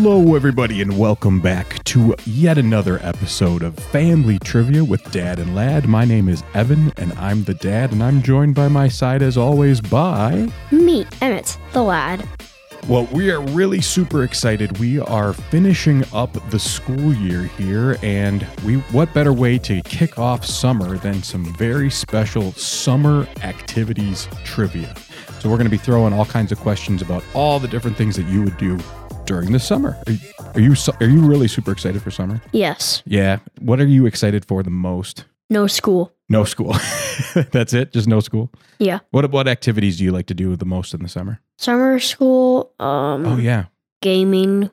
Hello, everybody, and welcome back to yet another episode of Family Trivia with Dad and Lad. My name is Evan, and I'm the dad, and I'm joined by my side, as always, by... me, Emmett, the lad. Well, we are really super excited. We are finishing up the school year here, and what better way to kick off summer than some very special summer activities trivia. So we're going to be throwing all kinds of questions about all the different things that you would do during the summer. Are you really super excited for summer? Yes. Yeah. What are you excited for the most? No school. No school. That's it? Just no school? Yeah. What activities do you like to do the most in the summer? Summer school. Oh, yeah. Gaming.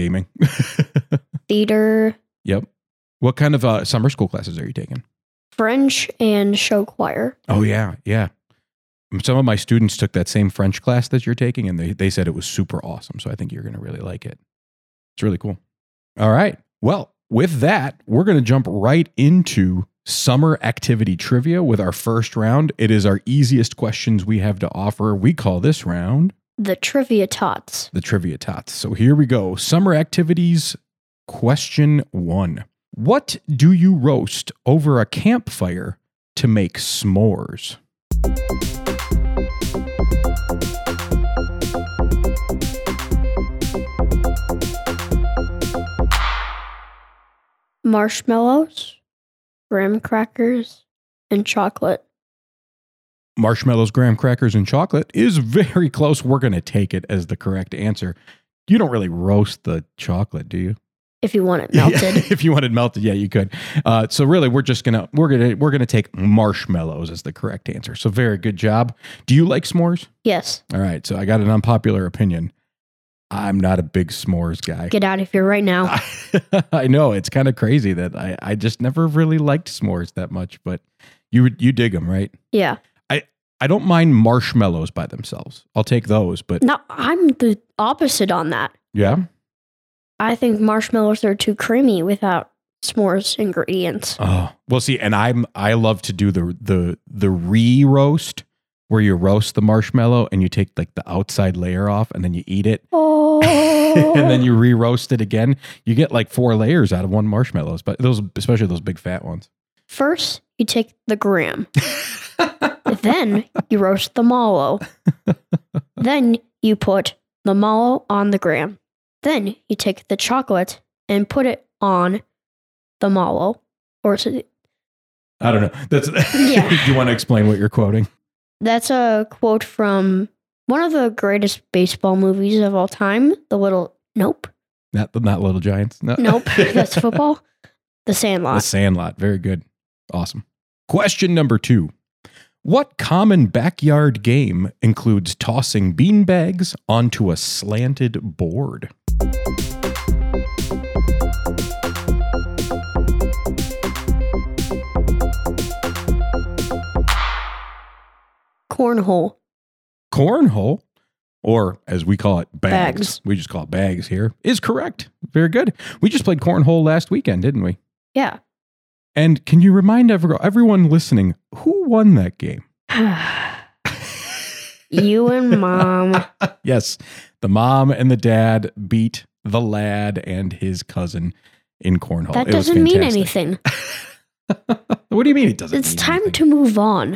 Theater. Yep. What kind of summer school classes are you taking? French and show choir. Oh, yeah. Yeah. Some of my students took that same French class that you're taking, and they said it was super awesome. So I think you're going to really like it. It's really cool. All right. Well, with that, we're going to jump right into summer activity trivia with our first round. It is our easiest questions we have to offer. We call this round The Trivia Tots. The Trivia Tots. So here we go. Summer activities, question 1. What do you roast over a campfire to make s'mores? Marshmallows, graham crackers, and chocolate. Marshmallows, graham crackers, and chocolate is very close. We're going to take it as the correct answer. You don't really roast the chocolate, do you? If you want it melted. Yeah, if you want it melted, yeah, you could. So really, we're gonna take marshmallows as the correct answer. So very good job. Do you like s'mores? Yes. All right. So I got an unpopular opinion. I'm not a big s'mores guy. Get out of here right now. I know, it's kind of crazy that I just never really liked s'mores that much, but you dig them, right? Yeah. I don't mind marshmallows by themselves. I'll take those, but No, I'm the opposite on that. yeah. I think marshmallows are too creamy without s'mores ingredients. Oh, well, see, and I love to do the re-roast where you roast the marshmallow and you take like the outside layer off and then you eat it. Oh. And then you re-roast it again. You get like 4 layers out of one marshmallows, but especially those big fat ones. First, you take the graham. Then you roast the mallow. Then you put the mallow on the graham. Then you take the chocolate and put it on the mallow. Or is it? I don't know. That's Yeah. Do you want to explain what you're quoting? That's a quote from one of the greatest baseball movies of all time. Nope. Not Little Giants. No. Nope. That's football. The Sandlot. The Sandlot. Very good. Awesome. Question number 2. What common backyard game includes tossing beanbags onto a slanted board? Cornhole. Cornhole, or as we call it, bags. Bags. We just call it bags here, is correct. Very good. We just played cornhole last weekend, didn't we? Yeah. And can you remind everyone listening, who won that game? You and Mom. Yes, the mom and the dad beat the lad and his cousin in cornhole. That It was doesn't mean fantastic. anything. What do you mean it doesn't? It's mean time anything? to move on.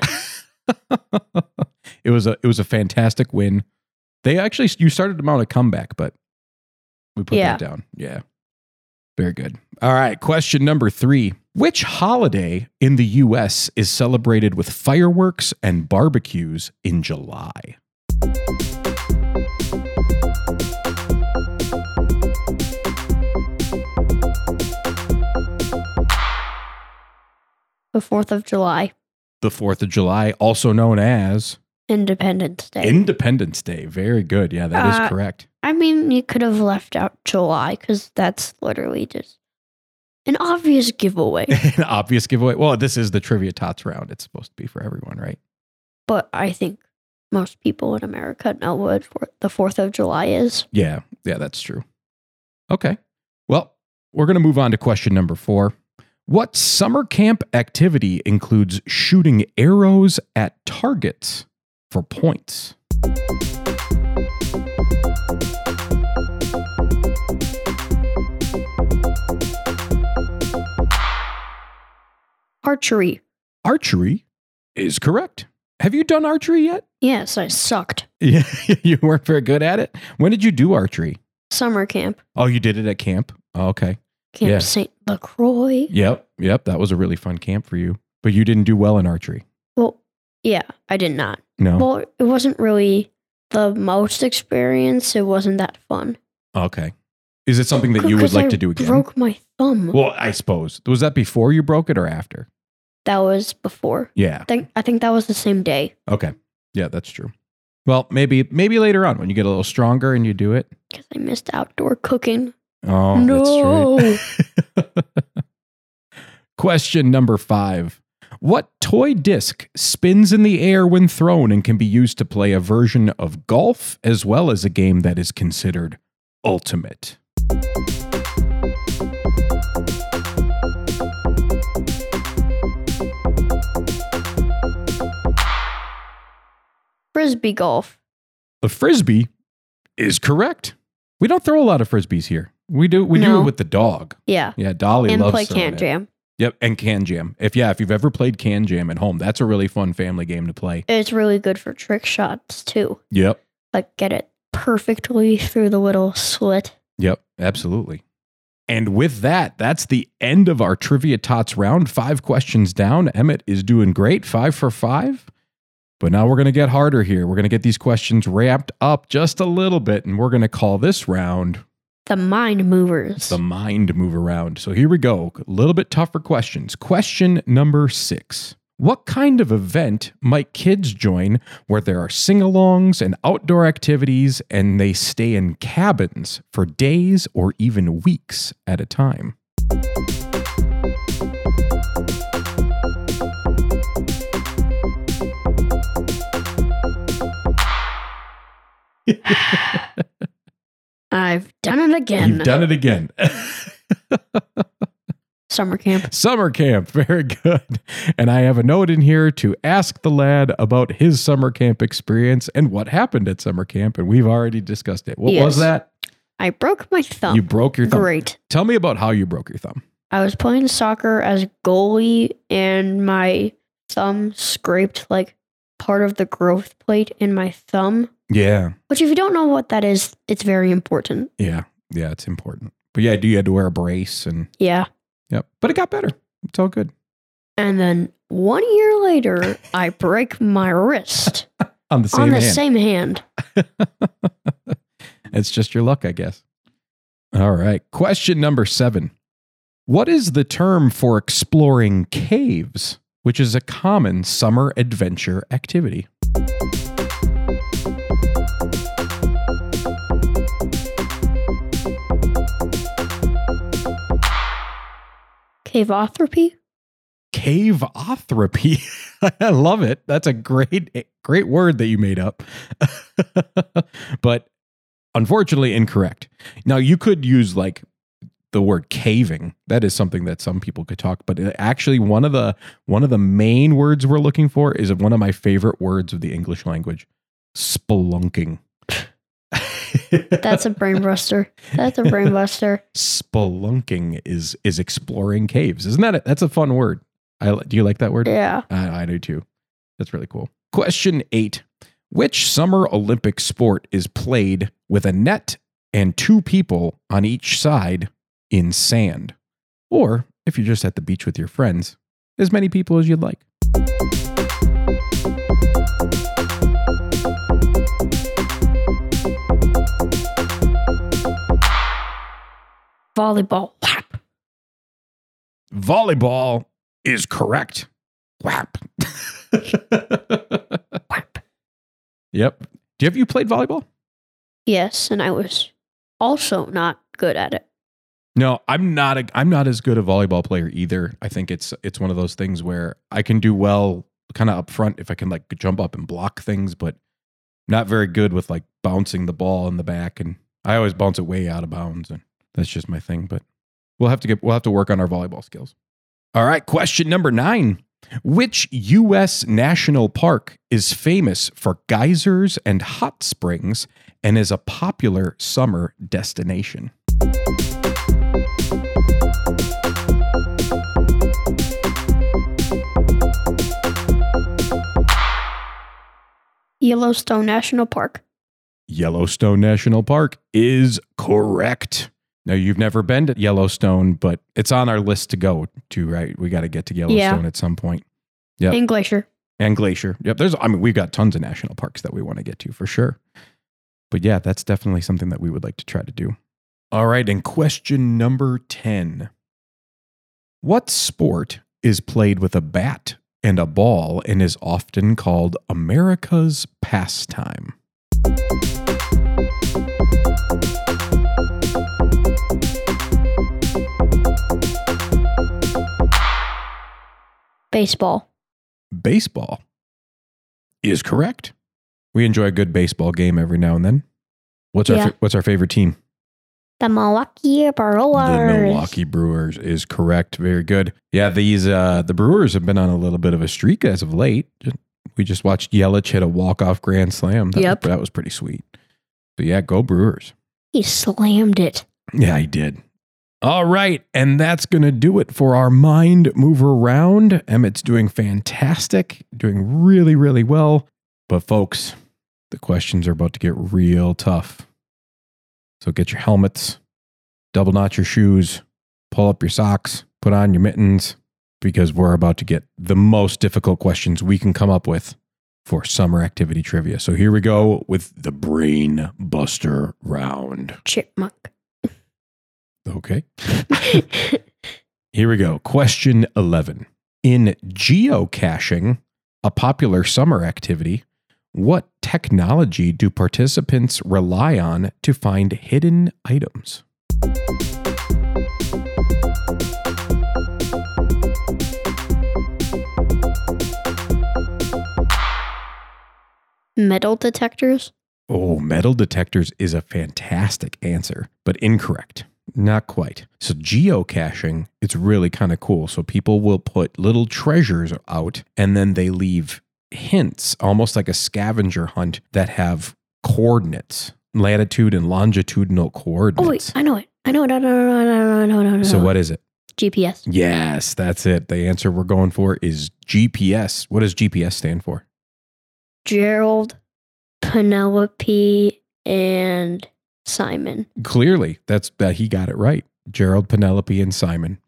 It was a fantastic win. You started them out a comeback, but we put that down. Yeah. Very good. All right. Question number 3. Which holiday in the U.S. is celebrated with fireworks and barbecues in July? The 4th of July. The 4th of July, also known as Independence Day. Independence Day. Very good. Yeah, that is correct. I mean, you could have left out July because that's literally just an obvious giveaway. An obvious giveaway. Well, this is the Trivia Tots round. It's supposed to be for everyone, right? But I think most people in America know what the 4th of July is. Yeah, that's true. Okay. Well, we're going to move on to question number 4. What summer camp activity includes shooting arrows at targets for points? The Archery. Archery is correct. Have you done archery yet? Yes, I sucked. Yeah, you weren't very good at it. When did you do archery? Summer camp. Oh, you did it at camp? Oh, okay. Camp Yeah. St. LaCroix. Yep. That was a really fun camp for you. But you didn't do well in archery. Well, yeah, I did not. No. Well, it wasn't really the most experience. It wasn't that fun. Okay. Is it something that you would 'Cause like I to do again? broke my thumb. Well, I suppose. Was that before you broke it or after? That was before. Yeah. I think that was the same day. Okay. Yeah, that's true. Well, maybe later on when you get a little stronger and you do it. Because I missed outdoor cooking. Oh, No. that's right. Question number 5. What toy disc spins in the air when thrown and can be used to play a version of golf as well as a game that is considered ultimate? Frisbee golf. The frisbee is correct. We don't throw a lot of frisbees here. We do No. it with the dog. Yeah. Yeah, Dolly And loves play throwing can it. jam. Yep, and Can Jam. If you've ever played Can Jam at home, that's a really fun family game to play. It's really good for trick shots too. Yep. Like get it perfectly through the little slit. Yep, absolutely. And with that, that's the end of our Trivia Tots round. 5 questions down. Emmett is doing great, 5 for 5. But now we're going to get harder here. We're going to get these questions wrapped up just a little bit, and we're going to call this round The mind movers. the Mind Mover round. So here we go. A little bit tougher questions. Question number 6. What kind of event might kids join where there are sing-alongs and outdoor activities and they stay in cabins for days or even weeks at a time? I've done it again. You've done it again. Summer camp. Summer camp. Very good. And I have a note in here to ask the lad about his summer camp experience and what happened at summer camp. And we've already discussed it. What was Yes. that? I broke my thumb. You broke your thumb. Great. Tell me about how you broke your thumb. I was playing soccer as goalie and my thumb scraped like part of the growth plate in my thumb. Yeah. Which if you don't know what that is, it's very important. Yeah. Yeah. It's important. But yeah, you had to wear a brace and Yeah. yep. But it got better. It's all good. And then 1 year later, I break my wrist On the same on the hand. same hand. It's just your luck, I guess. All right. Question number 7. What is the term for exploring caves, which is a common summer adventure activity? Caveotherapy? Caveotherapy. I love it. That's a great word that you made up. But unfortunately incorrect. Now you could use like the word caving. That is something that some people could talk, but actually one of the main words we're looking for is one of my favorite words of the English language. Spelunking. That's a brain buster. That's a brain buster. Spelunking is exploring caves. Isn't that it? That's a fun word. Do you like that word? Yeah. I do too. That's really cool. Question 8. Which summer Olympic sport is played with a net and 2 people on each side in sand? Or, if you're just at the beach with your friends, as many people as you'd like. Volleyball. Whap. Volleyball is correct. Whap. Whap. Yep. Have you played volleyball? Yes, and I was also not good at it. No, I'm not as good a volleyball player either. I think it's one of those things where I can do well kind of up front if I can like jump up and block things, but not very good with like bouncing the ball in the back, and I always bounce it way out of bounds, and that's just my thing, but we'll have to work on our volleyball skills. All right, question number 9. Which U.S. national park is famous for geysers and hot springs and is a popular summer destination? Yellowstone National Park. Yellowstone National Park is correct. Now, you've never been to Yellowstone, but it's on our list to go to, right? We got to get to Yellowstone at some point. Yep. And Glacier. And Glacier. Yep. We've got tons of national parks that we want to get to for sure. But yeah, that's definitely something that we would like to try to do. All right. And question number 10. What sport is played with a bat and a ball and is often called America's pastime? Baseball. Baseball is correct. We enjoy a good baseball game every now and then. What's our favorite team? The Milwaukee Brewers. The Milwaukee Brewers is correct. Very good. Yeah, the Brewers have been on a little bit of a streak as of late. We just watched Yelich hit a walk-off grand slam. That was pretty sweet. But yeah, go Brewers. He slammed it. Yeah, he did. All right, and that's going to do it for our Mind Mover round. Emmett's doing fantastic, doing really, really well. But folks, the questions are about to get real tough. So get your helmets, double knot your shoes, pull up your socks, put on your mittens, because we're about to get the most difficult questions we can come up with for summer activity trivia. So here we go with the Brain Buster round. Chipmunk. Okay. Here we go. Question 11. In geocaching, a popular summer activity, what technology do participants rely on to find hidden items? Metal detectors? Oh, metal detectors is a fantastic answer, but incorrect. Not quite. So geocaching, it's really kind of cool. So people will put little treasures out and then they leave hints, almost like a scavenger hunt, that have coordinates, latitude and longitudinal coordinates. Oh, wait, I know it. No. So what is it? GPS. Yes, that's it. The answer we're going for is GPS. What does GPS stand for? Gerald, Penelope, and Simon. Clearly, that he got it right. Gerald, Penelope, and Simon.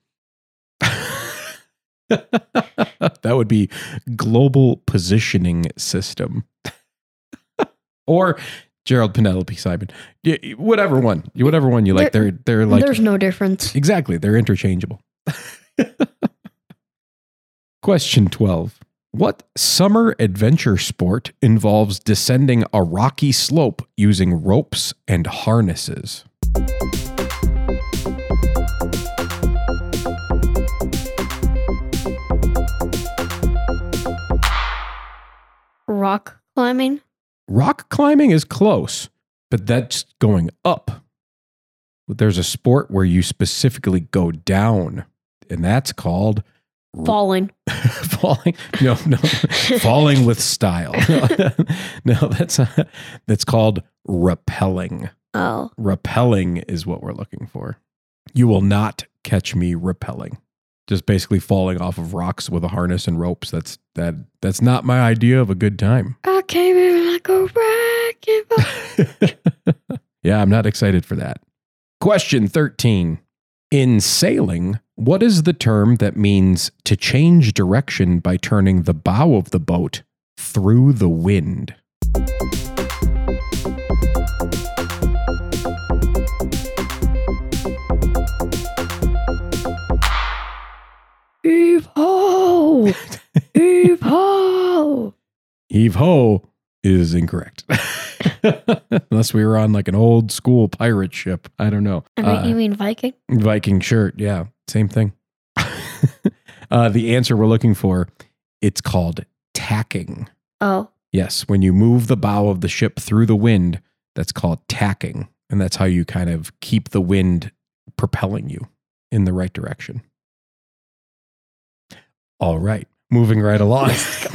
That would be Global Positioning System. Or Gerald, Penelope, Simon. Whatever one you like. They're like, there's no difference. Exactly. They're interchangeable. Question 12. What summer adventure sport involves descending a rocky slope using ropes and harnesses? Rock climbing? Rock climbing is close, but that's going up. There's a sport where you specifically go down, and that's called falling. Falling? No. Falling with style. No, that's called rappelling. Oh. Rappelling is what we're looking for. You will not catch me rappelling. Just basically falling off of rocks with a harness and ropes. That's not my idea of a good time. I came in like a wrecking ball. Yeah, I'm not excited for that. Question 13. In sailing, what is the term that means to change direction by turning the bow of the boat through the wind? Heave ho! Heave ho! Heave ho is incorrect. Unless we were on like an old school pirate ship. I don't know. You mean Viking? Viking shirt. Yeah. Same thing. The answer we're looking for, it's called tacking. Oh. Yes. When you move the bow of the ship through the wind, that's called tacking. And that's how you kind of keep the wind propelling you in the right direction. All right. Moving right along.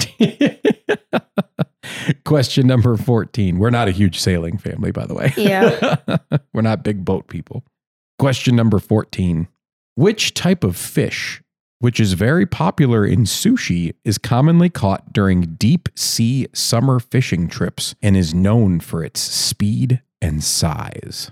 Question number 14. We're not a huge sailing family, by the way. Yeah. We're not big boat people. Question number 14. Which type of fish which is very popular in sushi, is commonly caught during deep sea summer fishing trips and is known for its speed and size.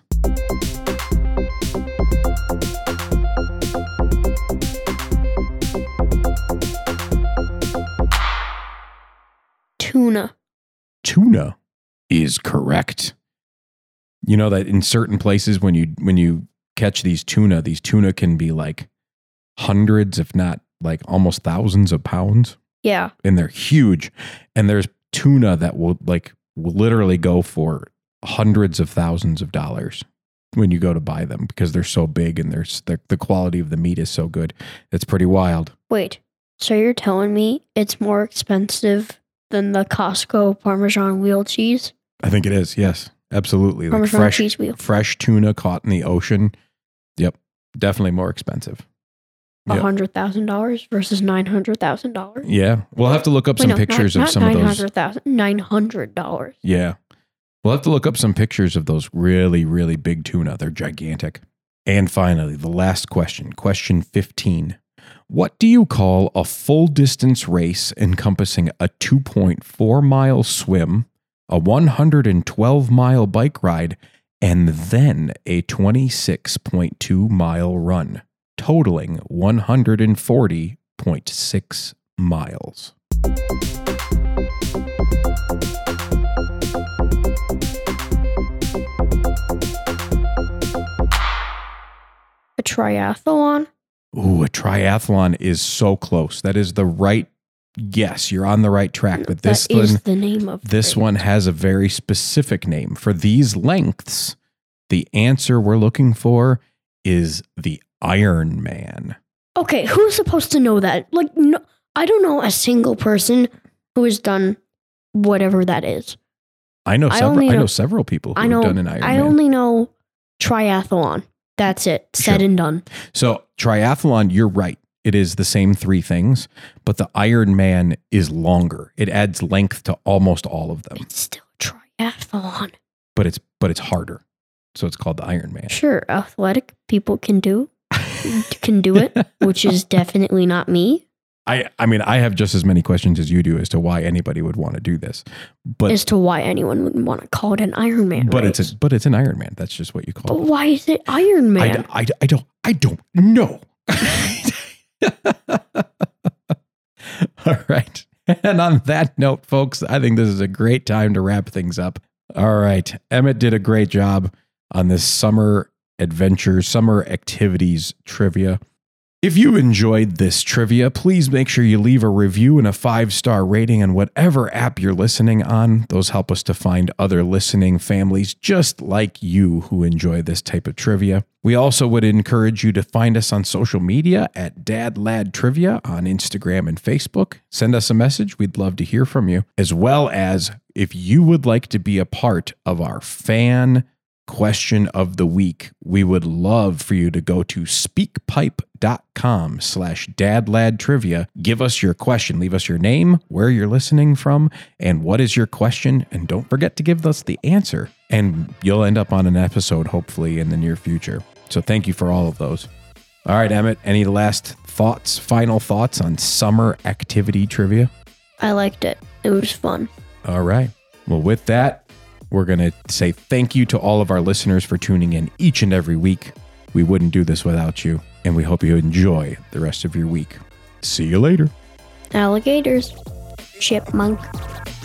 Tuna. Tuna is correct. You know that in certain places when you catch these tuna can be like hundreds, if not like almost thousands of pounds. Yeah. And they're huge. And there's tuna that will literally go for hundreds of thousands of dollars when you go to buy them because they're so big and the quality of the meat is so good. It's pretty wild. Wait, so you're telling me it's more expensive than the Costco Parmesan wheel cheese? I think it is. Yes, absolutely. Parmesan Like cheese wheel. fresh tuna caught in the ocean. Yep. Definitely more expensive. Yep. $100,000 versus $900,000. Yeah. We'll have to look up some pictures of some of those. $900. Yeah. We'll have to look up some pictures of those really, really big tuna. They're gigantic. And finally, the last question, question 15. What do you call a full distance race encompassing a 2.4 mile swim, a 112 mile bike ride, and then a 26.2 mile run, totaling 140.6 miles? A triathlon? Ooh, a triathlon is so close. That is the right guess. You're on the right track. But this that is the name of this one has a very specific name. For these lengths, the answer we're looking for is the Ironman. Okay, who's supposed to know that? Like, no, I don't know a single person who has done whatever that is. I know several people who have done an Ironman. I only know triathlon. That's it. Said and done. So triathlon, you're right. It is the same three things, but the Ironman is longer. It adds length to almost all of them. It's still triathlon. But it's harder. So it's called the Ironman. Sure, athletic people can do it, which is definitely not me. I mean, I have just as many questions as you do as to why anybody would want to do this. But as to why anyone would want to call it an Ironman. But race. it's an Ironman. That's just what you call it. But why is it Ironman? I don't know. All right. And on that note, folks, I think this is a great time to wrap things up. All right. Emmett did a great job on this summer adventures, summer activities trivia. If you enjoyed this trivia, please make sure you leave a review and a 5-star rating on whatever app you're listening on. Those help us to find other listening families just like you who enjoy this type of trivia. We also would encourage you to find us on social media at Dad Lad Trivia on Instagram and Facebook. Send us a message. We'd love to hear from you. As well as if you would like to be a part of our fan question of the week, we would love for you to go to speakpipe.com/dadladtrivia. Give us your question. Leave us your name, where you're listening from, and what is your question. And don't forget to give us the answer. And you'll end up on an episode, hopefully, in the near future. So thank you for all of those. All right, Emmett, any last thoughts, final thoughts on summer activity trivia? I liked it. It was fun. All right. Well, with that, we're going to say thank you to all of our listeners for tuning in each and every week. We wouldn't do this without you, and we hope you enjoy the rest of your week. See you later. Alligators. Chipmunk.